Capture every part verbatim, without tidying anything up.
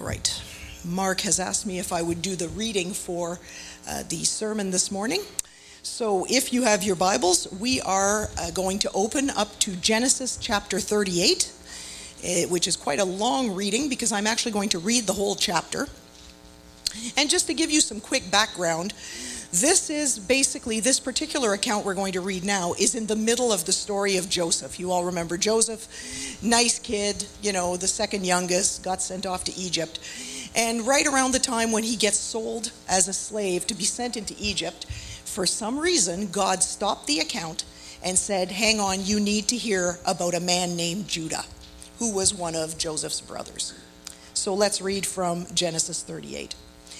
right. Mark has asked me if I would do the reading for uh, the sermon this morning. So if you have your Bibles, we are uh, going to open up to Genesis chapter thirty-eight, uh, which is quite a long reading because I'm actually going to read the whole chapter. And just to give you some quick background, this is basically, this particular account we're going to read now is in the middle of the story of Joseph. You all remember Joseph, nice kid, you know, the second youngest, got sent off to Egypt. And right around the time when he gets sold as a slave to be sent into Egypt, for some reason, God stopped the account and said, hang on, you need to hear about a man named Judah, who was one of Joseph's brothers. So let's read from Genesis thirty-eight.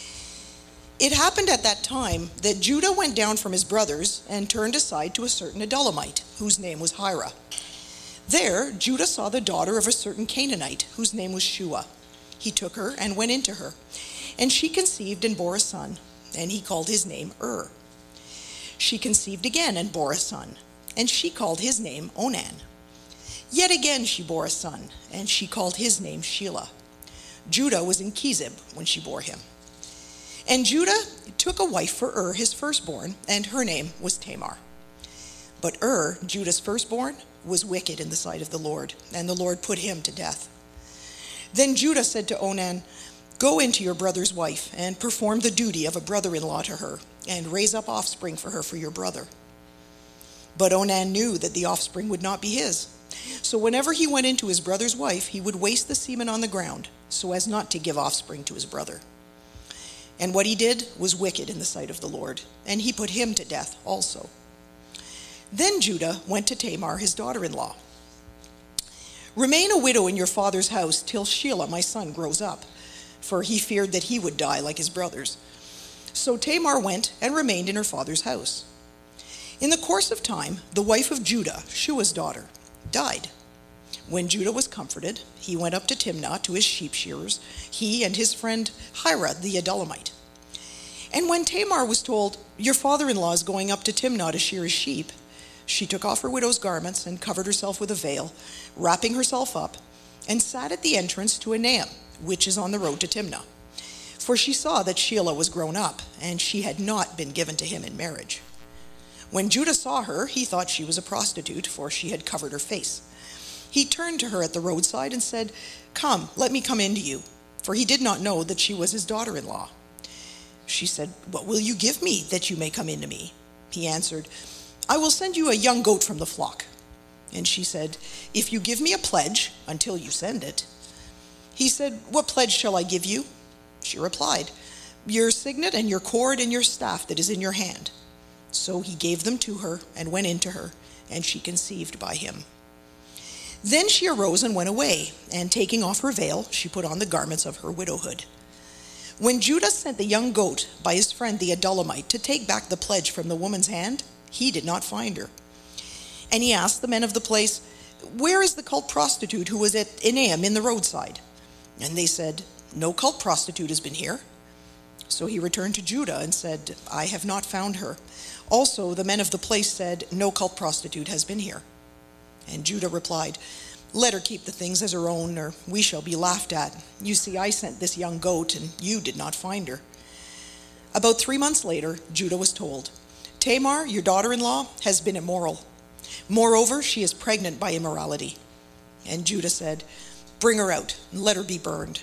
It happened at that time that Judah went down from his brothers and turned aside to a certain Adullamite, whose name was Hira. There, Judah saw the daughter of a certain Canaanite, whose name was Shua. He took her and went into her, and she conceived and bore a son, and he called his name Ur. She conceived again and bore a son, and she called his name Onan. Yet again she bore a son, and she called his name Shelah. Judah was in Chezib when she bore him. And Judah took a wife for Ur, his firstborn, and her name was Tamar. But Ur, Judah's firstborn, was wicked in the sight of the Lord, and the Lord put him to death. Then Judah said to Onan, go into your brother's wife, and perform the duty of a brother-in-law to her, and raise up offspring for her for your brother. But Onan knew that the offspring would not be his. So whenever he went into his brother's wife, he would waste the semen on the ground, so as not to give offspring to his brother. And what he did was wicked in the sight of the Lord, and he put him to death also. Then Judah went to Tamar, his daughter-in-law. Remain a widow in your father's house till Shelah, my son, grows up, for he feared that he would die like his brothers. So Tamar went and remained in her father's house. In the course of time, the wife of Judah, Shua's daughter, died. When Judah was comforted, he went up to Timnah to his sheep shearers, he and his friend Hira the Adullamite. And when Tamar was told, your father-in-law is going up to Timnah to shear his sheep, she took off her widow's garments and covered herself with a veil, wrapping herself up, and sat at the entrance to Enaim, which is on the road to Timnah. For she saw that Shelah was grown up, and she had not been given to him in marriage. When Judah saw her, he thought she was a prostitute, for she had covered her face. He turned to her at the roadside and said, come, let me come in to you, for he did not know that she was his daughter-in-law. She said, what will you give me that you may come in to me? He answered, I will send you a young goat from the flock. And she said, if you give me a pledge until you send it. He said, what pledge shall I give you? She replied, your signet and your cord and your staff that is in your hand. So he gave them to her and went in to her, and she conceived by him. Then she arose and went away, and taking off her veil, she put on the garments of her widowhood. When Judah sent the young goat by his friend the Adullamite to take back the pledge from the woman's hand, he did not find her. And he asked the men of the place, where is the cult prostitute who was at Enaim in the roadside? And they said, no cult prostitute has been here. So he returned to Judah and said, I have not found her. Also the men of the place said, no cult prostitute has been here. And Judah replied, let her keep the things as her own, or we shall be laughed at. You see, I sent this young goat, and you did not find her. About three months later, Judah was told, Tamar, your daughter-in-law, has been immoral. Moreover, she is pregnant by immorality. And Judah said, bring her out, and let her be burned.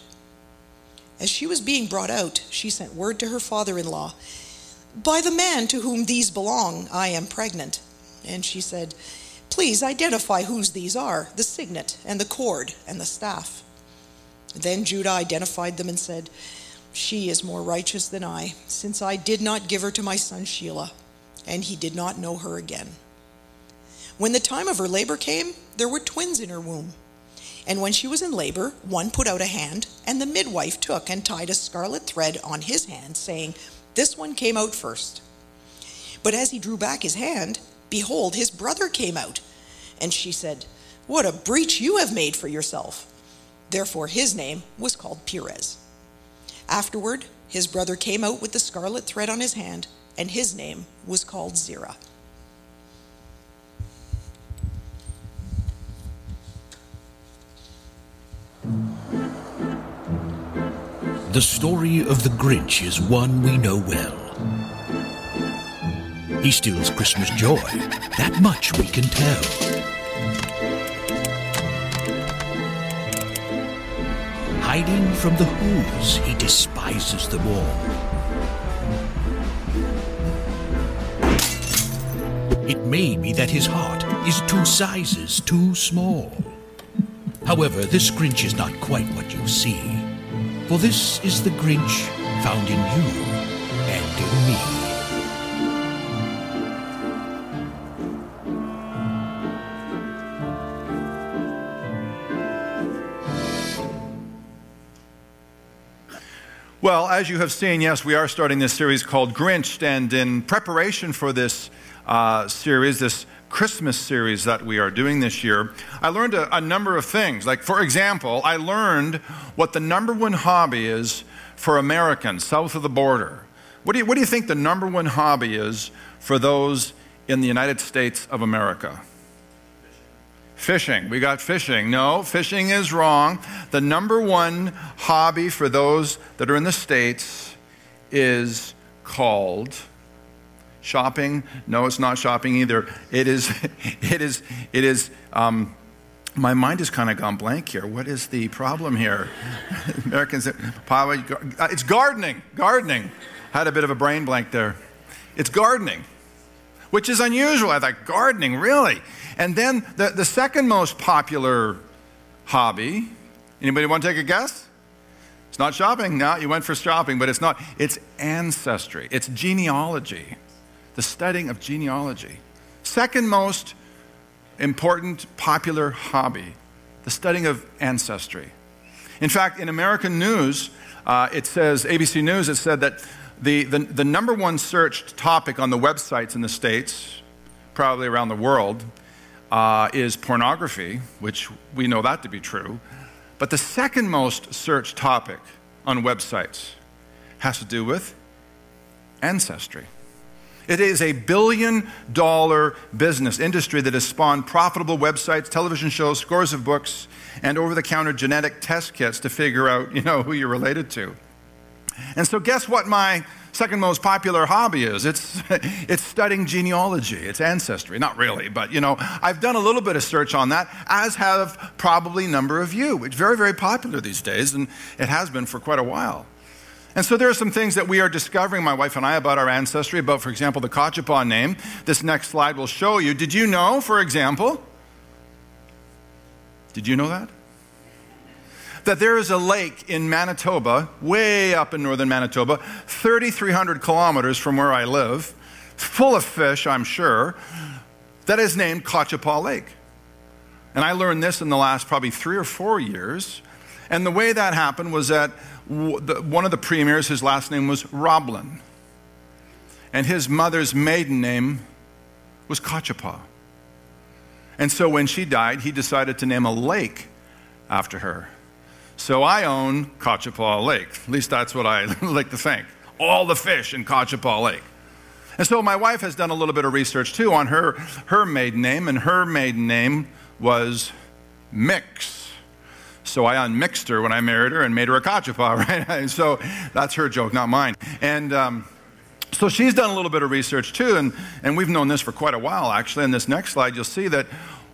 As she was being brought out, she sent word to her father-in-law, by the man to whom these belong, I am pregnant. And she said, please identify whose these are, the signet and the cord and the staff. Then Judah identified them and said, she is more righteous than I, since I did not give her to my son Shelah, and he did not know her again. When the time of her labor came, there were twins in her womb. And when she was in labor, one put out a hand, and the midwife took and tied a scarlet thread on his hand, saying, this one came out first. But as he drew back his hand, behold, his brother came out. And she said, what a breach you have made for yourself. Therefore his name was called Perez. Afterward, his brother came out with the scarlet thread on his hand, and his name was called Zerah. The story of the Grinch is one we know well. He steals Christmas joy, that much we can tell. Hiding from the Who's, he despises them all. It may be that his heart is two sizes too small. However, this Grinch is not quite what you see, for this is the Grinch found in you and in me. Well, as you have seen, yes, we are starting this series called Grinched, and in preparation for this uh, series, this Christmas series that we are doing this year, I learned a, a number of things. Like, for example, I learned what the number one hobby is for Americans south of the border. What do you, what do you think the number one hobby is for those in the United States of America? Fishing. We got fishing. No, fishing is wrong. The number one hobby for those that are in the States is called shopping. No, it's not shopping either. It is, it is, it is, um, my mind has kind of gone blank here. What is the problem here? Americans, probably, it's gardening. Gardening. Had a bit of a brain blank there. It's gardening, which is unusual. I thought, gardening, really? And then the, the second most popular hobby, anybody want to take a guess? It's not shopping. No, you went for shopping, but it's not. It's ancestry. It's genealogy, the studying of genealogy. Second most important popular hobby, the studying of ancestry. In fact, in American news, uh, it says, A B C News, it said that the, the, the number one searched topic on the websites in the States, probably around the world, uh, is pornography, which we know that to be true. But the second most searched topic on websites has to do with ancestry. It is a billion dollar business industry that has spawned profitable websites, television shows, scores of books, and over-the-counter genetic test kits to figure out, you know, who you're related to. And so guess what my second most popular hobby is? It's, it's studying genealogy. It's ancestry. Not really, but, you know, I've done a little bit of search on that, as have probably a number of you. It's very, very popular these days, and it has been for quite a while. And so there are some things that we are discovering, my wife and I, about our ancestry, about, for example, the Kachapa name. This next slide will show you. Did you know, for example, did you know that? That there is a lake in Manitoba, way up in northern Manitoba, thirty-three hundred kilometers from where I live, full of fish, I'm sure, that is named Kachapa Lake. And I learned this in the last probably three or four years. And the way that happened was that one of the premiers, his last name was Roblin. And his mother's maiden name was Kachapa. And so when she died, he decided to name a lake after her. So I own Kachapa Lake. At least that's what I like to think. All the fish in Kachapa Lake. And so my wife has done a little bit of research too on her, her maiden name, and her maiden name was Mix. So I unmixed her when I married her and made her a Kachapa, right? So that's her joke, not mine. And um, so she's done a little bit of research too, and, and we've known this for quite a while, actually. In this next slide, you'll see that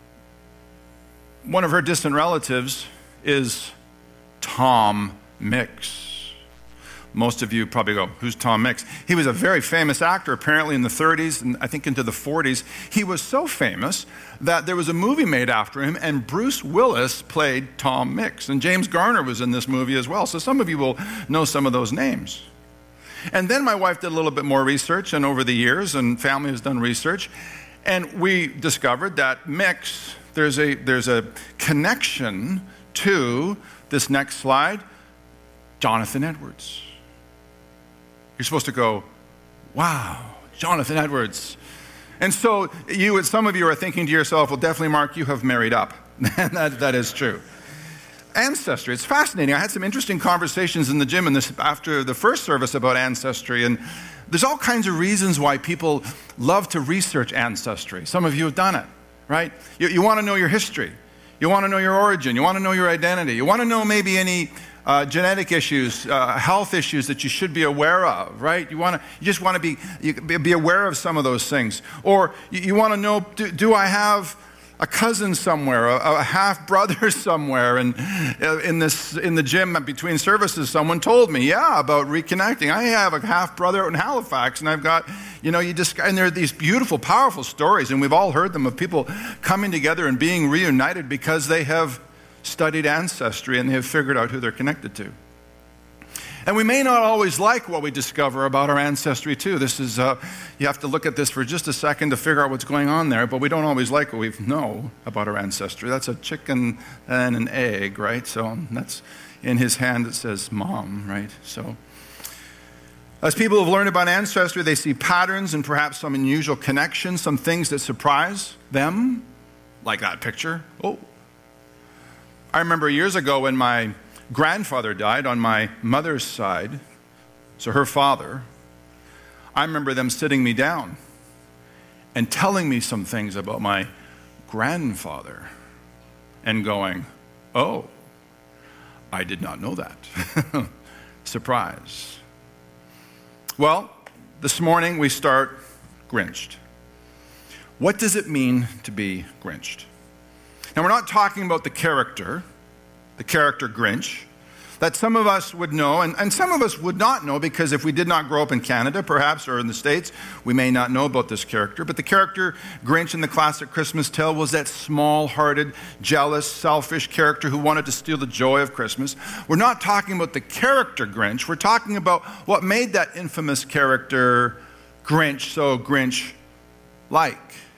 one of her distant relatives is Tom Mix. Most of you probably go, who's Tom Mix? He was a very famous actor, apparently in the thirties, and I think into the forties. He was so famous that there was a movie made after him, and Bruce Willis played Tom Mix. And James Garner was in this movie as well. So some of you will know some of those names. And then my wife did a little bit more research, and over the years, and family has done research, and we discovered that Mix, there's a, there's a connection to this next slide, Jonathan Edwards. You're supposed to go, wow, Jonathan Edwards. And so you, some of you are thinking to yourself, well, definitely, Mark, you have married up. that, that is true. Ancestry, it's fascinating. I had some interesting conversations in the gym in this, after the first service about ancestry, and there's all kinds of reasons why people love to research ancestry. Some of you have done it, right? You, you want to know your history. You want to know your origin. You want to know your identity. You want to know maybe any uh, genetic issues, uh, health issues that you should be aware of, right? You want to, you just want to be you, be aware of some of those things. Or you, you want to know, do, do I have a cousin somewhere, a, a half brother somewhere? And in this, in the gym between services, someone told me, yeah, about reconnecting. I have a half brother in Halifax, and I've got, you know, you just, and there are these beautiful, powerful stories, and we've all heard them of people coming together and being reunited because they have studied ancestry and they have figured out who they're connected to. And we may not always like what we discover about our ancestry too. This is, uh, you have to look at this for just a second to figure out what's going on there, but we don't always like what we know about our ancestry. That's a chicken and an egg, right? So that's in his hand it says mom, right? So as people have learned about ancestry, they see patterns and perhaps some unusual connections, some things that surprise them, like that picture. Oh, I remember years ago when my grandfather died on my mother's side, so her father. I remember them sitting me down and telling me some things about my grandfather and going, oh, I did not know that. Surprise. Well, this morning we start Grinched. What does it mean to be Grinched? Now, we're not talking about the character, the character Grinch, that some of us would know, and, and some of us would not know, because if we did not grow up in Canada, perhaps, or in the States, we may not know about this character. But the character Grinch in the classic Christmas tale was that small-hearted, jealous, selfish character who wanted to steal the joy of Christmas. We're not talking about the character Grinch. We're talking about what made that infamous character Grinch so Grinch-like.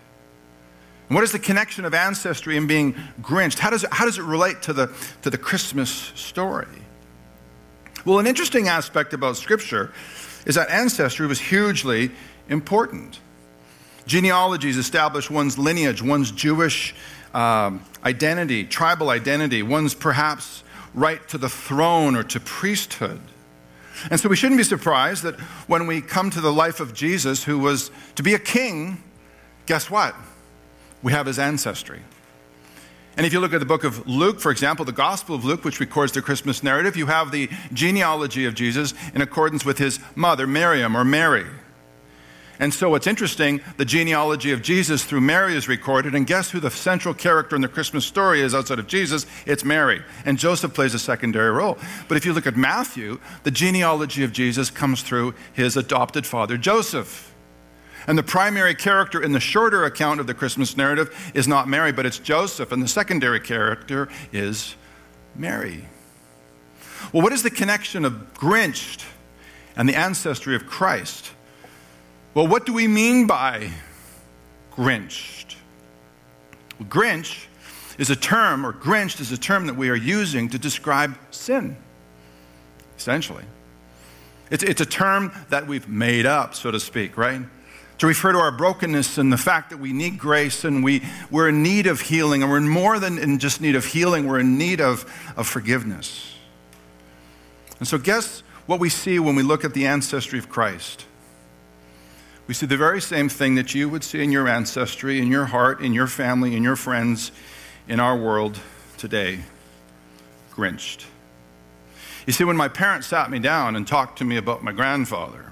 And what is the connection of ancestry and being Grinched? How does it, how does it relate to the, to the Christmas story? Well, an interesting aspect about Scripture is that ancestry was hugely important. Genealogies establish one's lineage, one's Jewish um, identity, tribal identity, one's perhaps right to the throne or to priesthood. And so we shouldn't be surprised that when we come to the life of Jesus, who was to be a king, guess what? We have his ancestry. And if you look at the book of Luke, for example, the Gospel of Luke, which records the Christmas narrative, you have the genealogy of Jesus in accordance with his mother, Miriam, or Mary. And so what's interesting, the genealogy of Jesus through Mary is recorded, and guess who the central character in the Christmas story is outside of Jesus? It's Mary. And Joseph plays a secondary role. But if you look at Matthew, the genealogy of Jesus comes through his adopted father, Joseph. And the primary character in the shorter account of the Christmas narrative is not Mary, but it's Joseph. And the secondary character is Mary. Well, what is the connection of Grinched and the ancestry of Christ? Well, what do we mean by Grinched? Well, Grinch is a term, or Grinched is a term that we are using to describe sin, essentially. It's, it's a term that we've made up, so to speak, right? To refer to our brokenness and the fact that we need grace and we, we're in need of healing, and we're more than in just need of healing, we're in need of, of forgiveness. And so guess what we see when we look at the ancestry of Christ? We see the very same thing that you would see in your ancestry, in your heart, in your family, in your friends, in our world today, Grinched. You see, when my parents sat me down and talked to me about my grandfather,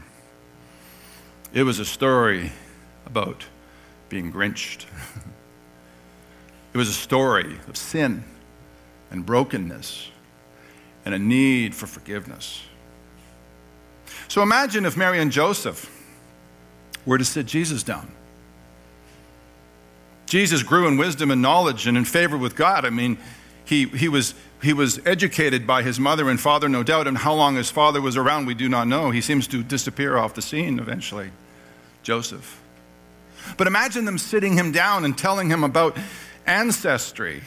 it was a story about being Grinched. It was a story of sin and brokenness and a need for forgiveness. So imagine if Mary and Joseph were to sit Jesus down. Jesus grew in wisdom and knowledge and in favor with God. I mean, he, he was He was educated by his mother and father, no doubt, and how long his father was around, we do not know. He seems to disappear off the scene eventually, Joseph. But imagine them sitting him down and telling him about ancestry.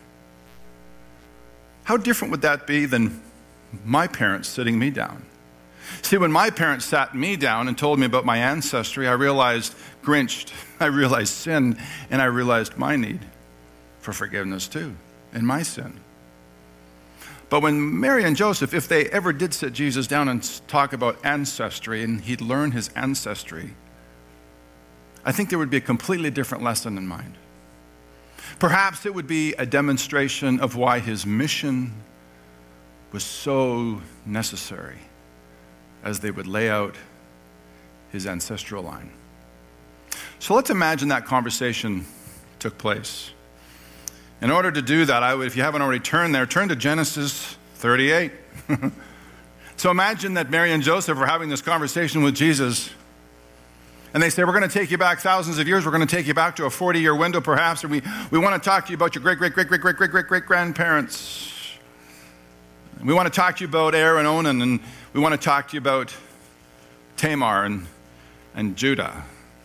How different would that be than my parents sitting me down? See, when my parents sat me down and told me about my ancestry, I realized Grinched, I realized sin, and I realized my need for forgiveness too, and my sin. But when Mary and Joseph, if they ever did sit Jesus down and talk about ancestry and he'd learn his ancestry, I think there would be a completely different lesson in mind. Perhaps it would be a demonstration of why his mission was so necessary as they would lay out his ancestral line. So let's imagine that conversation took place. In order to do that, I would, if you haven't already turned there, turn to Genesis thirty-eight. So imagine that Mary and Joseph are having this conversation with Jesus, and they say, we're going to take you back thousands of years. We're going to take you back to a forty-year window, perhaps, and we, we want to talk to you about your great, great, great, great, great, great, great, great grandparents. We want to talk to you about Er and Onan, and we want to talk to you about Tamar and, and Judah.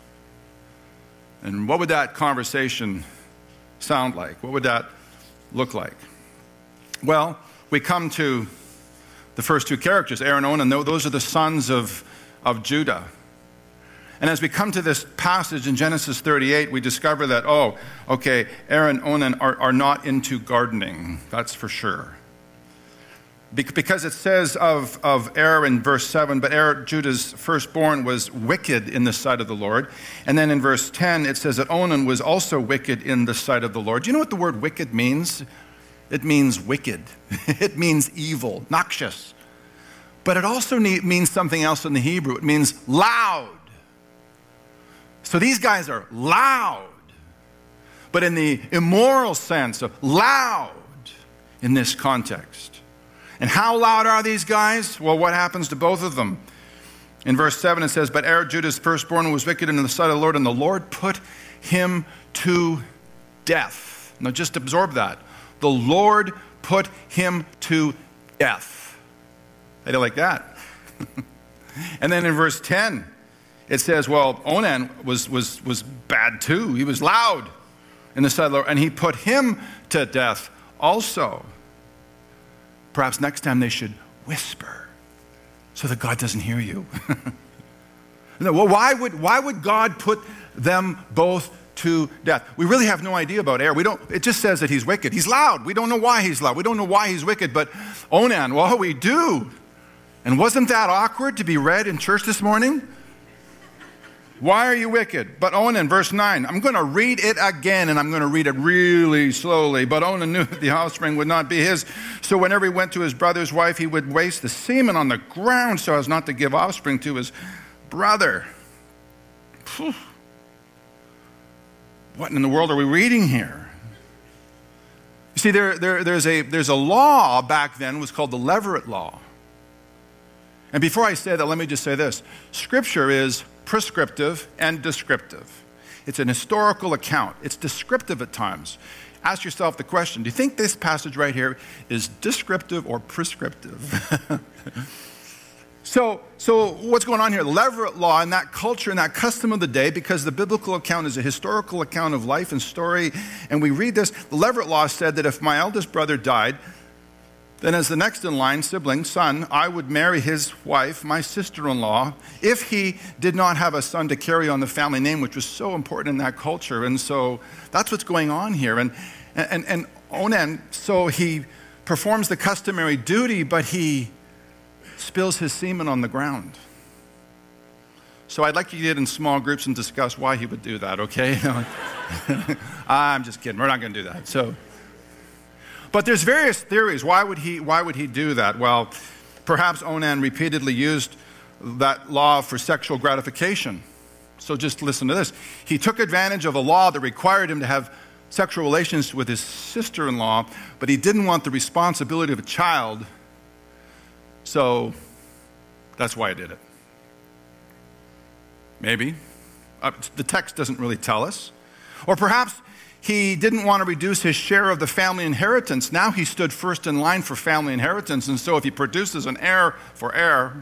And what would that conversation sound like? What would that look like? Well, we come to the first two characters, Er and Onan. Those are the sons of, of Judah. And as we come to this passage in Genesis thirty-eight, we discover that, oh, okay, Er and Onan are, are not into gardening. That's for sure. Because it says of, of Er in verse seven, but Er, Judah's firstborn, was wicked in the sight of the Lord. And then in verse ten, it says that Onan was also wicked in the sight of the Lord. Do you know what the word wicked means? It means wicked. It means evil, noxious. But it also means something else in the Hebrew. It means loud. So these guys are loud, but in the immoral sense of loud in this context. And how loud are these guys? Well, what happens to both of them? In verse seven, it says, but Er, Judah's firstborn, was wicked in the sight of the Lord, and the Lord put him to death. Now just absorb that. The Lord put him to death. How do you like that? And then in verse ten, it says, well, Onan was, was, was bad too. He was loud in the sight of the Lord, and he put him to death also. Perhaps next time they should whisper so that God doesn't hear you. Well, why would, why would God put them both to death? We really have no idea about Er. We don't, it just says that he's wicked. He's loud. We don't know why he's loud. We don't know why he's wicked. But Onan, well, we do. And wasn't that awkward to be read in church this morning? Why are you wicked? But Onan, verse nine, I'm going to read it again, and I'm going to read it really slowly. But Onan knew that the offspring would not be his. So whenever he went to his brother's wife, he would waste the semen on the ground so as not to give offspring to his brother. Whew. What in the world are we reading here? You see, there, there, there's, a, there's a law back then, it was called the Levirate law. And before I say that, let me just say this. Scripture is prescriptive and descriptive. It's an historical account. It's descriptive at times. Ask yourself the question, do you think this passage right here is descriptive or prescriptive? so, so what's going on here? The Levirate law and that culture and that custom of the day, because the biblical account is a historical account of life and story, and we read this, the Levirate law said that if my eldest brother died, then as the next in line, sibling, son, I would marry his wife, my sister-in-law, if he did not have a son to carry on the family name, which was so important in that culture. And so that's what's going on here. And, and, and Onan, so he performs the customary duty, but he spills his semen on the ground. So I'd like you to get in small groups and discuss why he would do that, okay? I'm just kidding. We're not going to do that. So... But there's various theories. Why would he, why would he do that? Well, perhaps Onan repeatedly used that law for sexual gratification. So just listen to this. He took advantage of a law that required him to have sexual relations with his sister-in-law, but he didn't want the responsibility of a child. So that's why he did it. Maybe. Uh, the text doesn't really tell us. Or perhaps he didn't want to reduce his share of the family inheritance. Now he stood first in line for family inheritance, and so if he produces an heir for Er,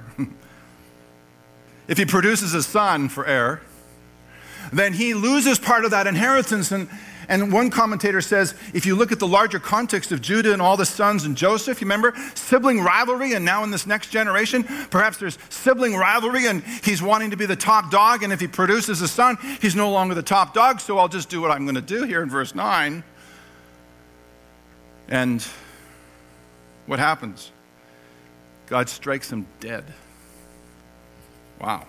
if he produces a son for Er, then he loses part of that inheritance. And, and one commentator says, if you look at the larger context of Judah and all the sons and Joseph, you remember, sibling rivalry, and now in this next generation, perhaps there's sibling rivalry, and he's wanting to be the top dog, and if he produces a son, he's no longer the top dog, so I'll just do what I'm going to do here in verse nine. And what happens? God strikes him dead. Wow.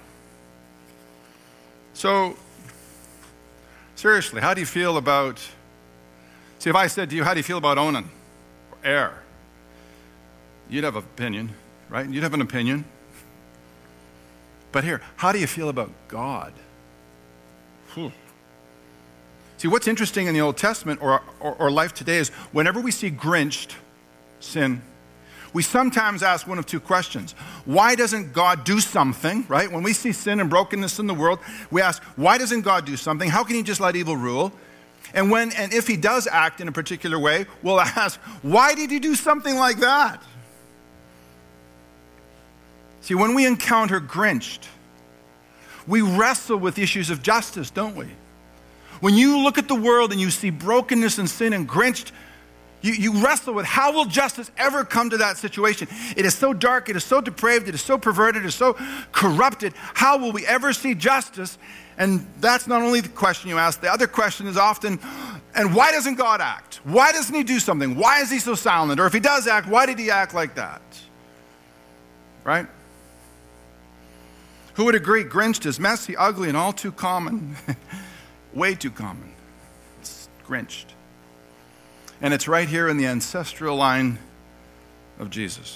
So, seriously, how do you feel about, see, if I said to you, how do you feel about Onan or Er? You'd have an opinion, right? You'd have an opinion. But here, how do you feel about God? Whew. See, what's interesting in the Old Testament or, or, or life today is whenever we see Grinched sin, we sometimes ask one of two questions. Why doesn't God do something, right? When we see sin and brokenness in the world, we ask, why doesn't God do something? How can he just let evil rule? And when and if he does act in a particular way, we'll ask, why did he do something like that? See, when we encounter Grinched, we wrestle with issues of justice, don't we? When you look at the world and you see brokenness and sin and Grinched, you, you wrestle with how will justice ever come to that situation? It is so dark, it is so depraved, it is so perverted, it is so corrupted. How will we ever see justice? And that's not only the question you ask. The other question is often, and why doesn't God act? Why doesn't he do something? Why is he so silent? Or if he does act, why did he act like that? Right? Who would agree Grinched is messy, ugly, and all too common? Way too common. It's Grinched. And it's right here in the ancestral line of Jesus.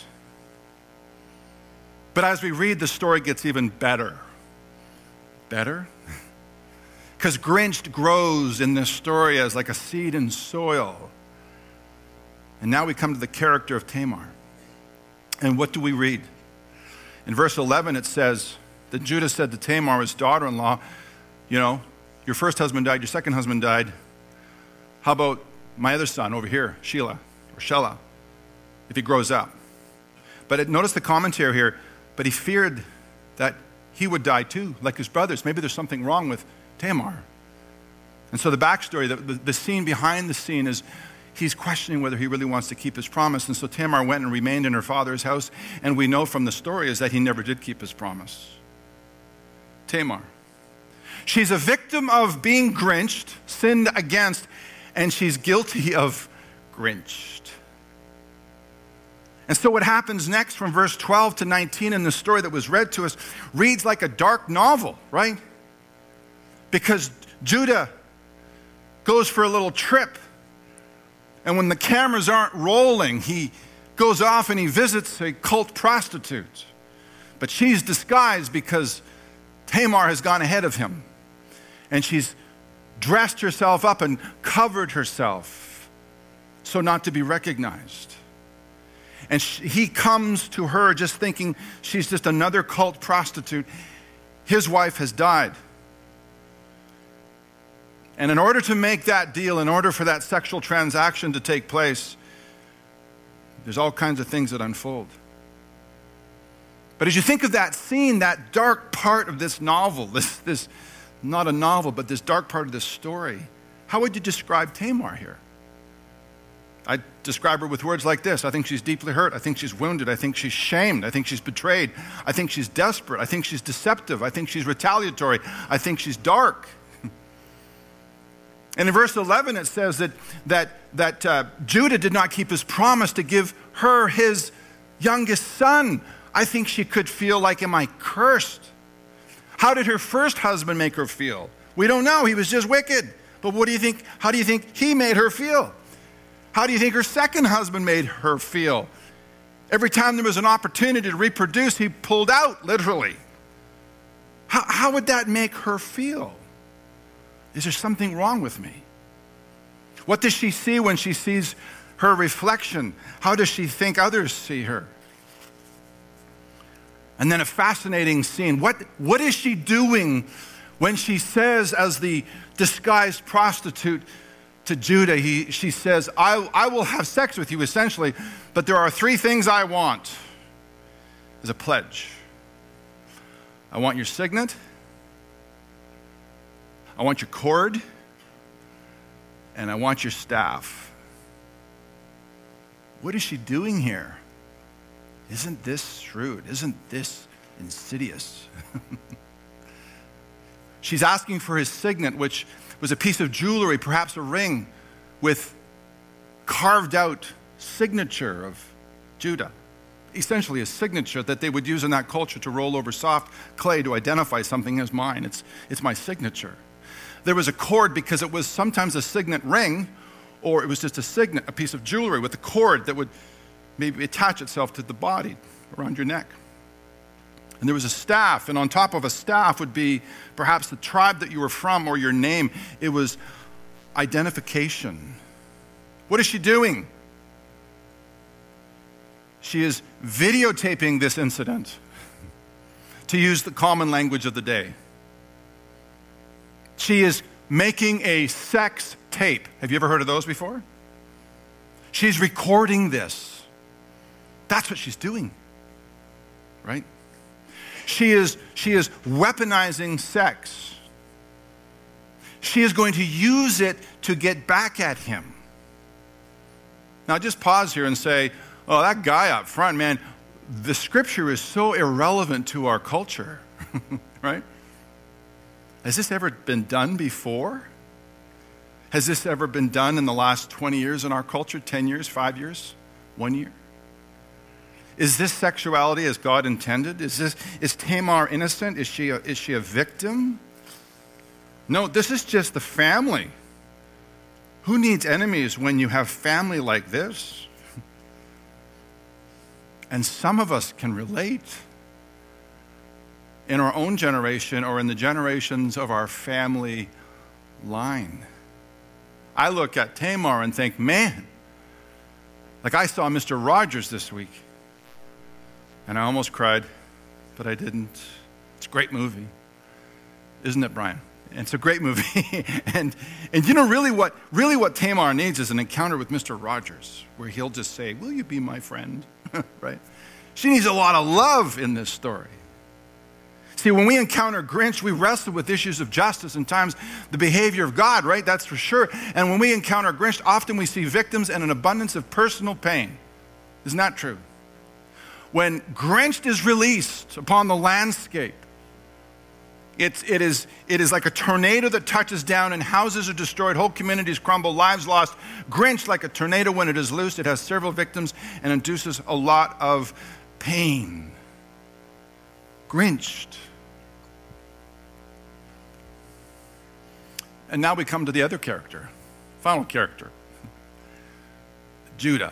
But as we read, the story gets even better. Better? Because Grinched grows in this story as like a seed in soil. And now we come to the character of Tamar. And what do we read? In verse eleven it says that Judah said to Tamar, his daughter-in-law, you know, your first husband died, your second husband died. How about my other son over here, Shelah, or Shelah, if he grows up? But it, notice the commentary here, but he feared that he would die too, like his brothers. Maybe there's something wrong with Tamar. And so the backstory, the, the, the scene behind the scene is he's questioning whether he really wants to keep his promise. And so Tamar went and remained in her father's house. And we know from the story is that he never did keep his promise. Tamar. She's a victim of being Grinched, sinned against, and she's guilty of Grinched. And so what happens next from verse twelve to nineteen in the story that was read to us reads like a dark novel, right? Because Judah goes for a little trip, and when the cameras aren't rolling, he goes off and he visits a cult prostitute. But she's disguised because Tamar has gone ahead of him. And she's dressed herself up and covered herself so not to be recognized. And she, he comes to her just thinking she's just another cult prostitute. His wife has died. And in order to make that deal, in order for that sexual transaction to take place, there's all kinds of things that unfold. But as you think of that scene, that dark part of this novel, this, this not a novel, but this dark part of this story, how would you describe Tamar here? I describe her with words like this. I think she's deeply hurt. I think she's wounded. I think she's shamed. I think she's betrayed. I think she's desperate. I think she's deceptive. I think she's retaliatory. I think she's dark. And in verse eleven it says that, that, that uh, Judah did not keep his promise to give her his youngest son. I think she could feel like, am I cursed? How did her first husband make her feel? We don't know. He was just wicked. But what do you think? How do you think he made her feel? How do you think her second husband made her feel? Every time there was an opportunity to reproduce, he pulled out, literally. How, how would that make her feel? Is there something wrong with me? What does she see when she sees her reflection? How does she think others see her? And then a fascinating scene. What, what is she doing when she says, as the disguised prostitute to Judah, he, she says, I, I will have sex with you, essentially, but there are three things I want as a pledge. I want your signet. I want your cord. And I want your staff. What is she doing here? Isn't this shrewd? Isn't this insidious? She's asking for his signet, which was a piece of jewelry, perhaps a ring, with carved out signature of Judah. Essentially a signature that they would use in that culture to roll over soft clay to identify something as mine. It's, it's my signature. There was a cord because it was sometimes a signet ring, or it was just a signet, a piece of jewelry with a cord that would maybe attach itself to the body around your neck. And there was a staff, and on top of a staff would be perhaps the tribe that you were from or your name. It was identification. What is she doing? She is videotaping this incident, to use the common language of the day. She is making a sex tape. Have you ever heard of those before? She's recording this. That's what she's doing, right? She is, she is weaponizing sex. She is going to use it to get back at him. Now just pause here and say, oh, that guy up front, man, the scripture is so irrelevant to our culture, right? Has this ever been done before? Has this ever been done in the last twenty years in our culture, ten years, five years, one year? Is this sexuality as God intended? Is this is Tamar innocent? Is she a, is she a victim? No, this is just the family. Who needs enemies when you have family like this? And some of us can relate in our own generation or in the generations of our family line. I look at Tamar and think, man, like I saw Mister Rogers this week. And I almost cried, but I didn't. It's a great movie. Isn't it, Brian? And it's a great movie. and and you know, really what really what Tamar needs is an encounter with Mister Rogers, where he'll just say, will you be my friend? Right? She needs a lot of love in this story. See, when we encounter Grinch, we wrestle with issues of justice and times the behavior of God, right? That's for sure. And when we encounter Grinch, often we see victims and an abundance of personal pain. Isn't that true? When Grinch is released upon the landscape, it's, it, is, it is like a tornado that touches down and houses are destroyed, whole communities crumble, lives lost. Grinch, like a tornado when it is loosed, it has several victims and induces a lot of pain. Grinched. And now we come to the other character, final character, Judah.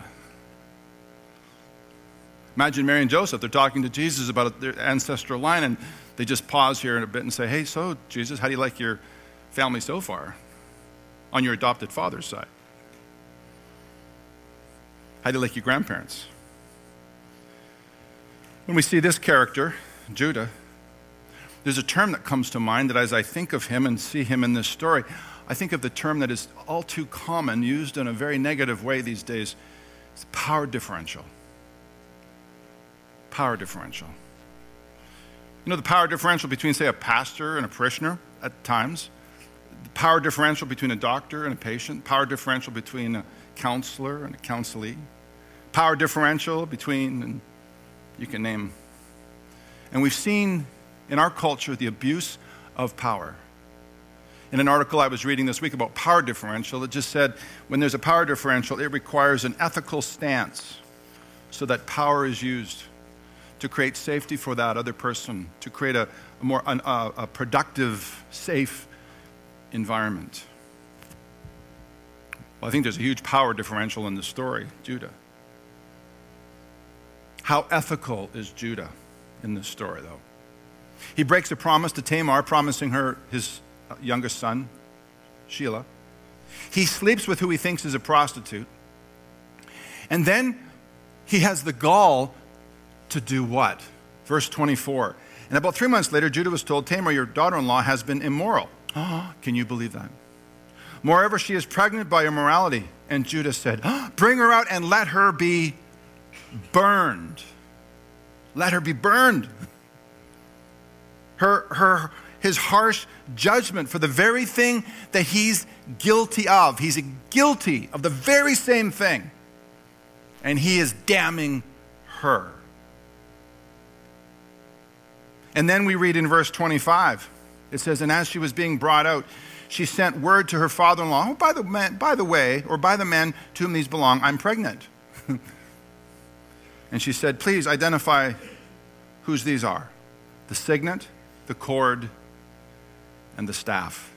Imagine Mary and Joseph, they're talking to Jesus about their ancestral line, and they just pause here in a bit and say, hey, so Jesus, how do you like your family so far on your adopted father's side? How do you like your grandparents? When we see this character, Judah, there's a term that comes to mind that as I think of him and see him in this story, I think of the term that is all too common, used in a very negative way these days. It's power differential. Power differential. You know the power differential between, say, a pastor and a parishioner at times? The power differential between a doctor and a patient? Power differential between a counselor and a counselee? Power differential between, and you can name. And we've seen in our culture the abuse of power. In an article I was reading this week about power differential, it just said when there's a power differential, it requires an ethical stance so that power is used to create safety for that other person, to create a, a more an, a, a productive, safe environment. Well, I think there's a huge power differential in the story, Judah. How ethical is Judah in this story, though? He breaks a promise to Tamar, promising her his youngest son, Shelah. He sleeps with who he thinks is a prostitute. And then he has the gall to do what? Verse twenty-four. And about three months later, Judah was told, Tamar, your daughter-in-law, has been immoral. Oh, can you believe that? Moreover, she is pregnant by immorality. And Judah said, oh, bring her out and let her be burned. Let her be burned. Her, her, his harsh judgment for the very thing that he's guilty of. He's guilty of the very same thing. And he is damning her. And then we read in verse twenty-five, it says, and as she was being brought out, she sent word to her father-in-law, oh, by the, man, by the way, or by the man to whom these belong, I'm pregnant. And she said, please identify whose these are. The signet, the cord, and the staff.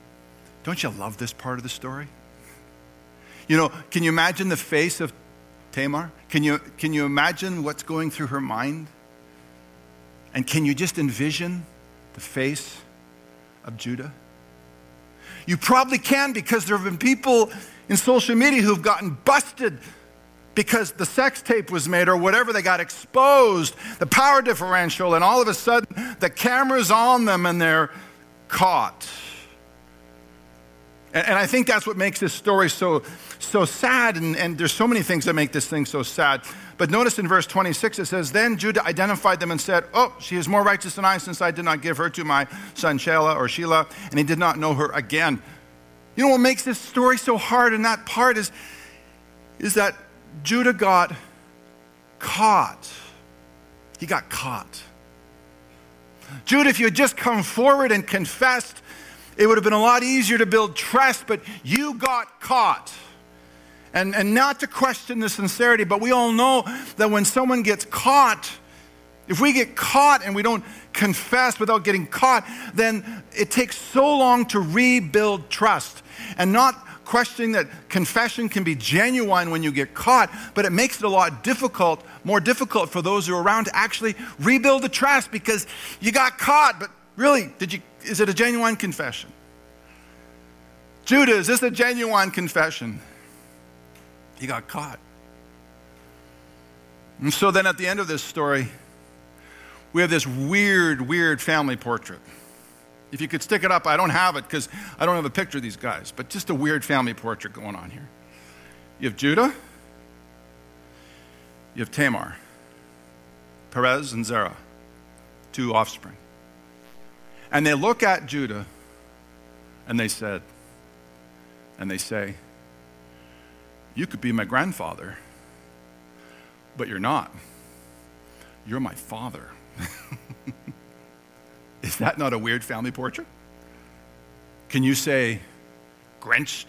Don't you love this part of the story? You know, can you imagine the face of Tamar? Can you, can you imagine what's going through her mind? And can you just envision the face of Judah? You probably can, because there have been people in social media who've gotten busted because the sex tape was made or whatever. They got exposed, the power differential, and all of a sudden the camera's on them and they're caught. And, and I think that's what makes this story so, so sad, and, and there's so many things that make this thing so sad. But notice in verse twenty-six, it says, then Judah identified them and said, oh, she is more righteous than I, since I did not give her to my son Shelah or Shelah, and he did not know her again. You know what makes this story so hard in that part is, is that Judah got caught. He got caught. Judah, if you had just come forward and confessed, it would have been a lot easier to build trust, but you got caught. And, and not to question the sincerity, but we all know that when someone gets caught, if we get caught and we don't confess without getting caught, then it takes so long to rebuild trust. And not questioning that confession can be genuine when you get caught, but it makes it a lot difficult, more difficult for those who are around to actually rebuild the trust, because you got caught, but really, did you? Is it a genuine confession? Judah, is this a genuine confession? He got caught. And so then at the end of this story, we have this weird, weird family portrait. If you could stick it up, I don't have it because I don't have a picture of these guys, but just a weird family portrait going on here. You have Judah, you have Tamar, Perez and Zerah, two offspring. And they look at Judah and they said, and they say, you could be my grandfather, but you're not. You're my father. Is that not a weird family portrait? Can you say Grinched?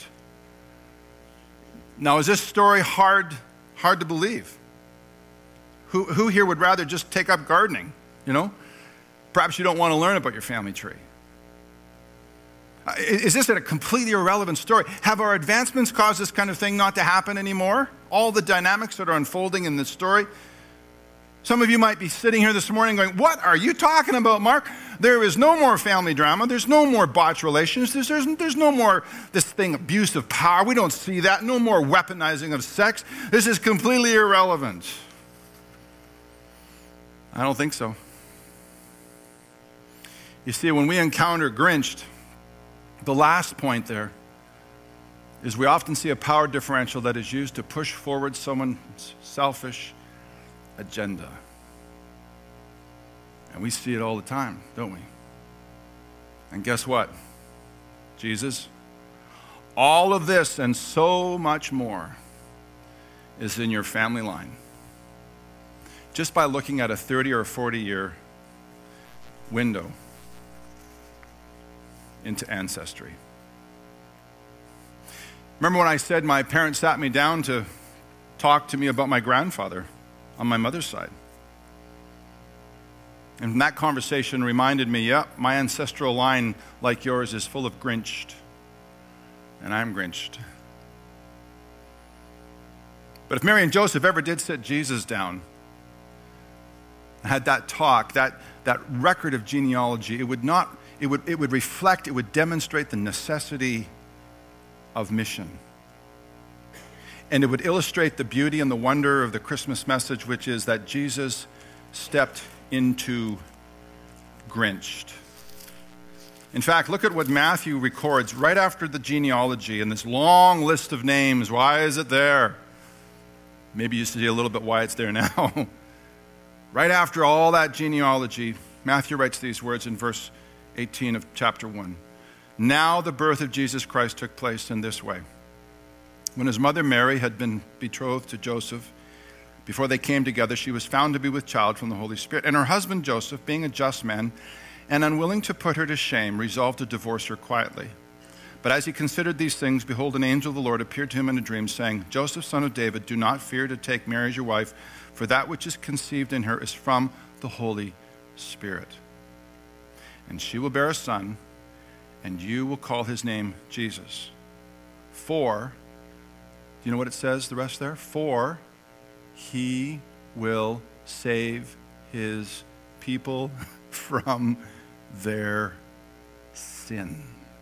Now, is this story hard, hard to believe? Who, who here would rather just take up gardening, you know? Perhaps you don't want to learn about your family tree. Uh, is this a completely irrelevant story? Have our advancements caused this kind of thing not to happen anymore? All the dynamics that are unfolding in this story? Some of you might be sitting here this morning going, what are you talking about, Mark? There is no more family drama. There's no more botched relations. There's, there's, there's no more this thing, abuse of power. We don't see that. No more weaponizing of sex. This is completely irrelevant. I don't think so. You see, when we encounter Grinched, the last point there is we often see a power differential that is used to push forward someone's selfish agenda. And we see it all the time, don't we? And guess what? Jesus, all of this and so much more is in your family line. Just by looking at a thirty or forty year window into ancestry. Remember when I said my parents sat me down to talk to me about my grandfather on my mother's side? And that conversation reminded me, yeah, my ancestral line, like yours, is full of Grinched. And I'm Grinched. But if Mary and Joseph ever did sit Jesus down and had that talk, that, that record of genealogy, it would not, it would, it would reflect, it would demonstrate the necessity of mission. And it would illustrate the beauty and the wonder of the Christmas message, which is that Jesus stepped into Grinched. In fact, look at what Matthew records right after the genealogy and this long list of names. Why is it there? Maybe you see a little bit why it's there now. Right after all that genealogy, Matthew writes these words in verse eighteen of chapter one. Now the birth of Jesus Christ took place in this way. When his mother Mary had been betrothed to Joseph, before they came together, she was found to be with child from the Holy Spirit. And her husband Joseph, being a just man and unwilling to put her to shame, resolved to divorce her quietly. But as he considered these things, behold, an angel of the Lord appeared to him in a dream, saying, Joseph, son of David, do not fear to take Mary as your wife, for that which is conceived in her is from the Holy Spirit. And she will bear a son, and you will call his name Jesus. For, do you know what it says, the rest there? For he will save his people from their sin.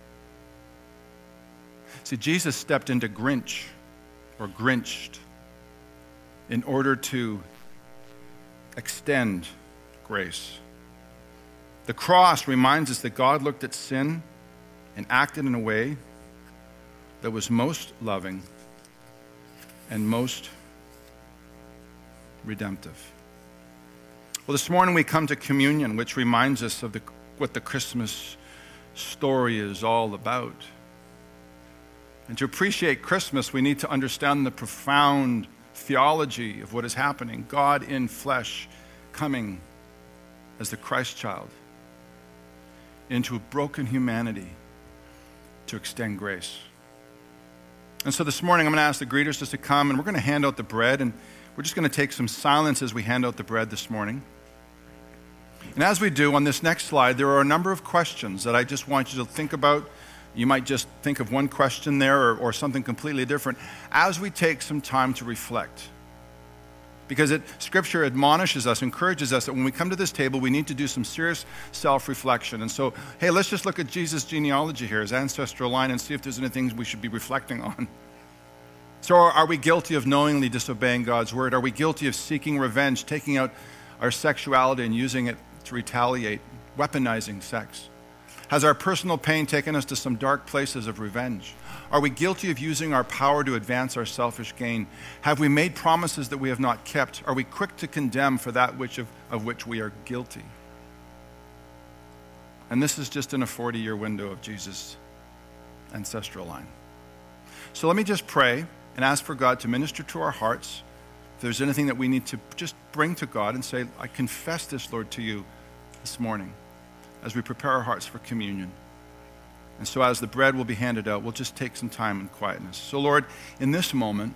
See, Jesus stepped into Grinch or Grinched in order to extend grace. The cross reminds us that God looked at sin and acted in a way that was most loving and most redemptive. Well, this morning we come to communion, which reminds us of the, what the Christmas story is all about. And to appreciate Christmas, we need to understand the profound theology of what is happening. God in flesh coming as the Christ child into a broken humanity to extend grace. And so this morning I'm going to ask the greeters just to come, and we're going to hand out the bread, and we're just going to take some silence as we hand out the bread this morning. And as we do, on this next slide, there are a number of questions that I just want you to think about. You might just think of one question there or, or something completely different as we take some time to reflect. Because it, Scripture admonishes us, encourages us that when we come to this table, we need to do some serious self-reflection. And so, hey, let's just look at Jesus' genealogy here, his ancestral line, and see if there's anything we should be reflecting on. So are, are we guilty of knowingly disobeying God's word? Are we guilty of seeking revenge, taking out our sexuality and using it to retaliate, weaponizing sex? Has our personal pain taken us to some dark places of revenge? Are we guilty of using our power to advance our selfish gain? Have we made promises that we have not kept? Are we quick to condemn for that which of, of which we are guilty? And this is just in a forty-year window of Jesus' ancestral line. So let me just pray and ask for God to minister to our hearts. If there's anything that we need to just bring to God and say, I confess this, Lord, to you this morning as we prepare our hearts for communion. And so as the bread will be handed out, we'll just take some time in quietness. So Lord, in this moment,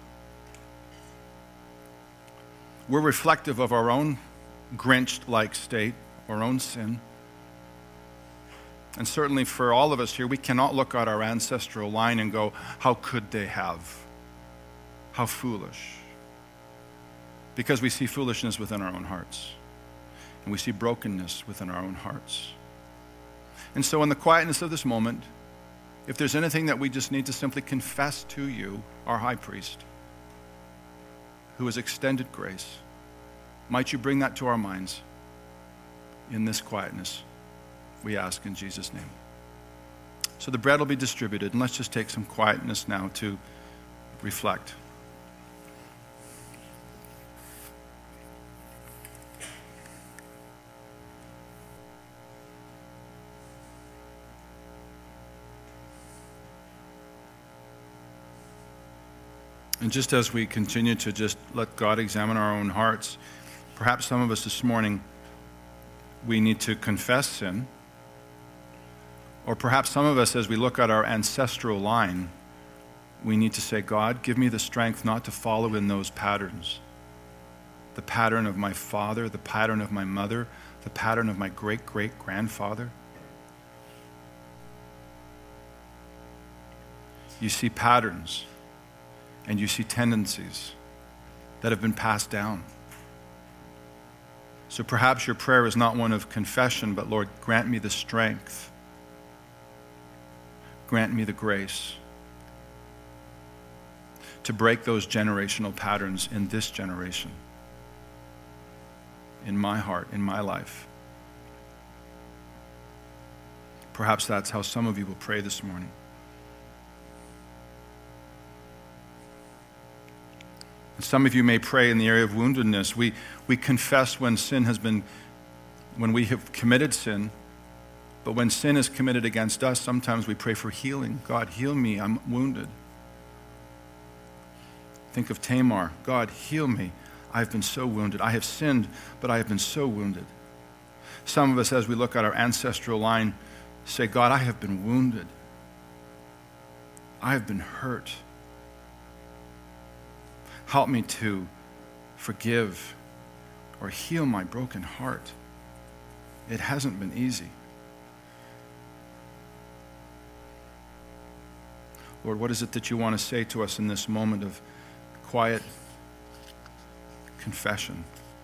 we're reflective of our own Grinched-like state, our own sin. And certainly for all of us here, we cannot look at our ancestral line and go, how could they have? How foolish. Because we see foolishness within our own hearts. And we see brokenness within our own hearts. And so in the quietness of this moment, if there's anything that we just need to simply confess to you, our high priest, who has extended grace, might you bring that to our minds in this quietness, we ask in Jesus' name. So the bread will be distributed, and let's just take some quietness now to reflect. And just as we continue to just let God examine our own hearts, perhaps some of us this morning, we need to confess sin. Or perhaps some of us, as we look at our ancestral line, we need to say, God, give me the strength not to follow in those patterns. The pattern of my father, the pattern of my mother, the pattern of my great-great-grandfather. You see patterns. And you see tendencies that have been passed down. So perhaps your prayer is not one of confession, but Lord, grant me the strength. Grant me the grace to break those generational patterns in this generation, in my heart, in my life. Perhaps that's how some of you will pray this morning. Some of you may pray in the area of woundedness. We, we confess when sin has been, when we have committed sin, but when sin is committed against us, sometimes we pray for healing. God, heal me, I'm wounded. Think of Tamar. God, heal me, I've been so wounded. I have sinned, but I have been so wounded. Some of us, as we look at our ancestral line, say, God, I have been wounded. I have been hurt. Help me to forgive or heal my broken heart. It hasn't been easy. Lord, what is it that you want to say to us in this moment of quiet confession.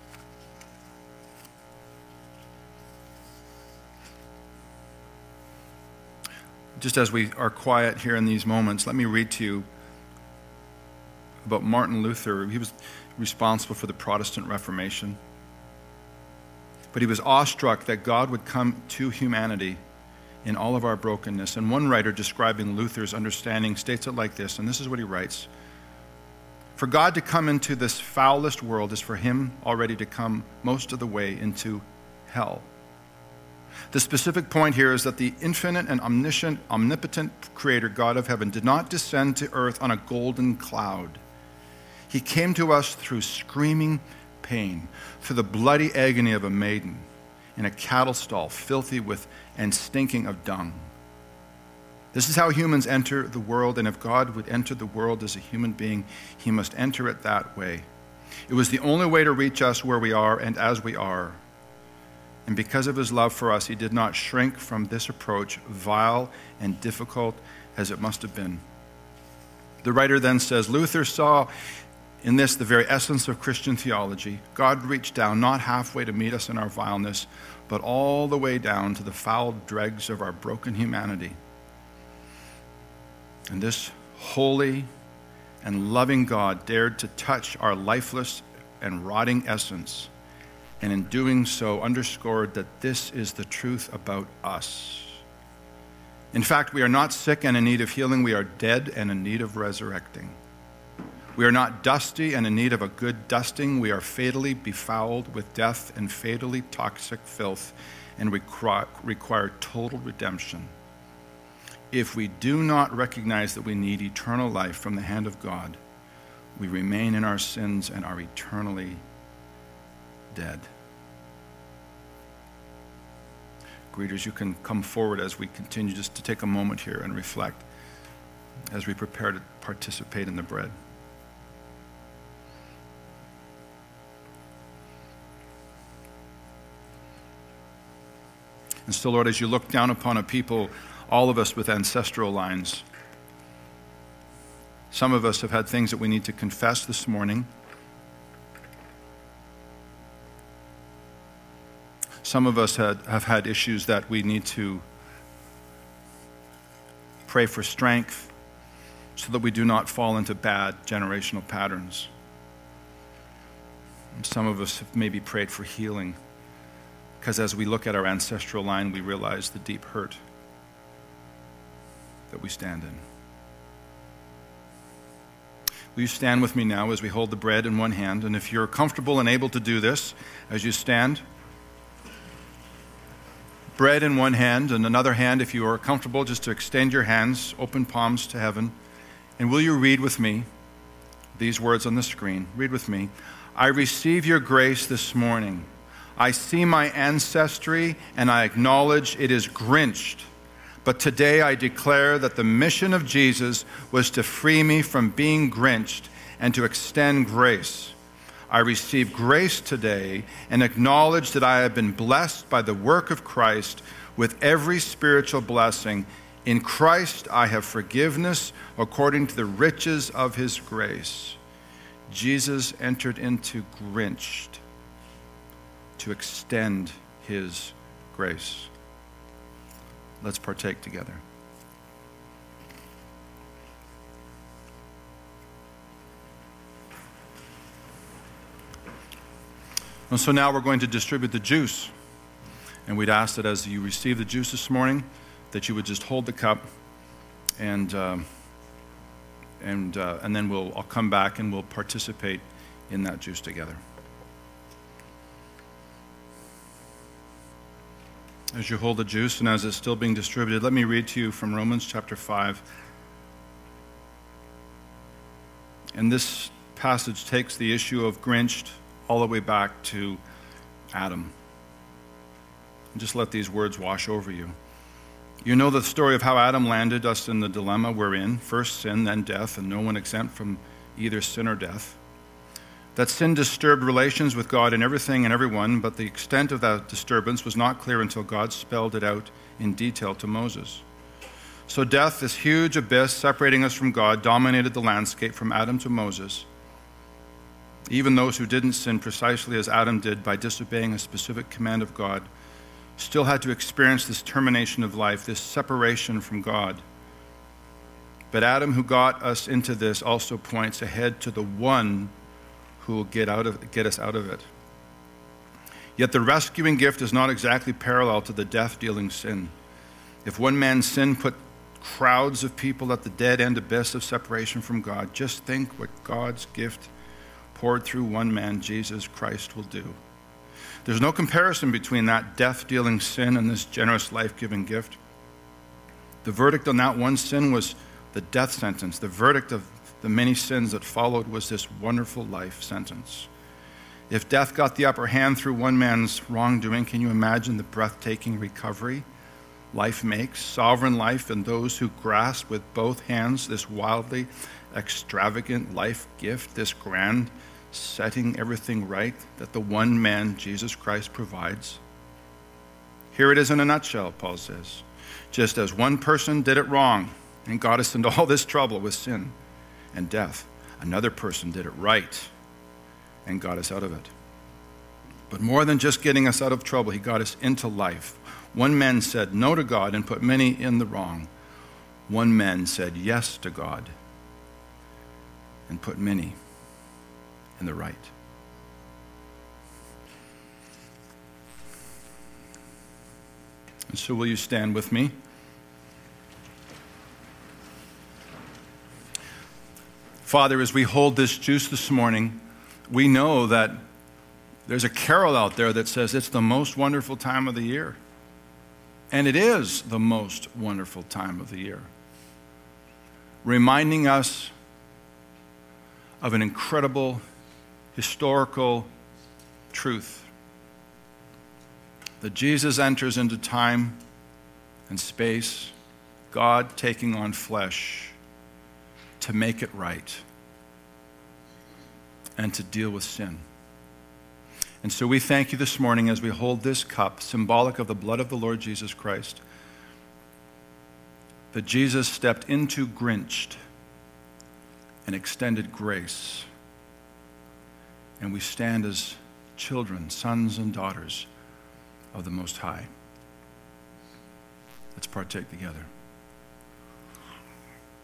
Just as we are quiet here in these moments, let me read to you about Martin Luther. He was responsible for the Protestant Reformation. But he was awestruck that God would come to humanity in all of our brokenness. And one writer describing Luther's understanding states it like this, and this is what he writes: "For God to come into this foulest world is for him already to come most of the way into hell. The specific point here is that the infinite and omniscient, omnipotent creator, God of heaven, did not descend to earth on a golden cloud. He came to us through screaming pain, through the bloody agony of a maiden in a cattle stall, filthy with and stinking of dung. This is how humans enter the world, and if God would enter the world as a human being, he must enter it that way. It was the only way to reach us where we are and as we are. And because of his love for us, he did not shrink from this approach, vile and difficult as it must have been." The writer then says, Luther saw in this the very essence of Christian theology. God reached down not halfway to meet us in our vileness, but all the way down to the foul dregs of our broken humanity. And this holy and loving God dared to touch our lifeless and rotting essence, and in doing so underscored that this is the truth about us. In fact, we are not sick and in need of healing. We are dead and in need of resurrecting. We are not dusty and in need of a good dusting. We are fatally befouled with death and fatally toxic filth and require, require total redemption. If we do not recognize that we need eternal life from the hand of God, we remain in our sins and are eternally dead. Greeters, you can come forward as we continue just to take a moment here and reflect as we prepare to participate in the bread. And so, Lord, as you look down upon a people, all of us with ancestral lines, some of us have had things that we need to confess this morning. Some of us had, have had issues that we need to pray for strength so that we do not fall into bad generational patterns. And some of us have maybe prayed for healing, because as we look at our ancestral line, we realize the deep hurt that we stand in. Will you stand with me now as we hold the bread in one hand? And if you're comfortable and able to do this, as you stand, bread in one hand, and another hand, if you are comfortable, just to extend your hands, open palms to heaven. And will you read with me these words on the screen? Read with me. I receive your grace this morning. I see my ancestry, and I acknowledge it is grinched. But today I declare that the mission of Jesus was to free me from being grinched and to extend grace. I receive grace today and acknowledge that I have been blessed by the work of Christ with every spiritual blessing. In Christ I have forgiveness according to the riches of his grace. Jesus entered into grinched to extend his grace. Let's partake together. And so now we're going to distribute the juice. And we'd ask that as you receive the juice this morning, that you would just hold the cup, and uh, and uh, and then we'll I'll come back and we'll participate in that juice together. As you hold the juice and as it's still being distributed, let me read to you from Romans chapter five. And this passage takes the issue of grinched all the way back to Adam. And just let these words wash over you. You know the story of how Adam landed us in the dilemma we're in. First sin, then death, and no one exempt from either sin or death. That sin disturbed relations with God and everything and everyone, but the extent of that disturbance was not clear until God spelled it out in detail to Moses. So death, this huge abyss separating us from God, dominated the landscape from Adam to Moses. Even those who didn't sin precisely as Adam did by disobeying a specific command of God still had to experience this termination of life, this separation from God. But Adam, who got us into this, also points ahead to the one who will get out of get us out of it. Yet the rescuing gift is not exactly parallel to the death-dealing sin. If one man's sin put crowds of people at the dead-end abyss of separation from God, just think what God's gift poured through one man, Jesus Christ, will do. There's no comparison between that death-dealing sin and this generous life-giving gift. The verdict on that one sin was the death sentence. The verdict of the many sins that followed was this wonderful life sentence. If death got the upper hand through one man's wrongdoing, can you imagine the breathtaking recovery life makes? Sovereign life in those who grasp with both hands this wildly extravagant life gift, this grand setting everything right that the one man, Jesus Christ, provides. Here it is in a nutshell, Paul says. Just as one person did it wrong and got us into all this trouble with sin and death, another person did it right and got us out of it. But more than just getting us out of trouble, he got us into life. One man said no to God and put many in the wrong. One man said yes to God and put many in the right. And so will you stand with me? Father, as we hold this juice this morning, we know that there's a carol out there that says it's the most wonderful time of the year. And it is the most wonderful time of the year. Reminding us of an incredible historical truth. That Jesus enters into time and space, God taking on flesh to make it right and to deal with sin. And so we thank you this morning as we hold this cup, symbolic of the blood of the Lord Jesus Christ, that Jesus stepped into Grinched and extended grace. And we stand as children, sons and daughters of the Most High. Let's partake together.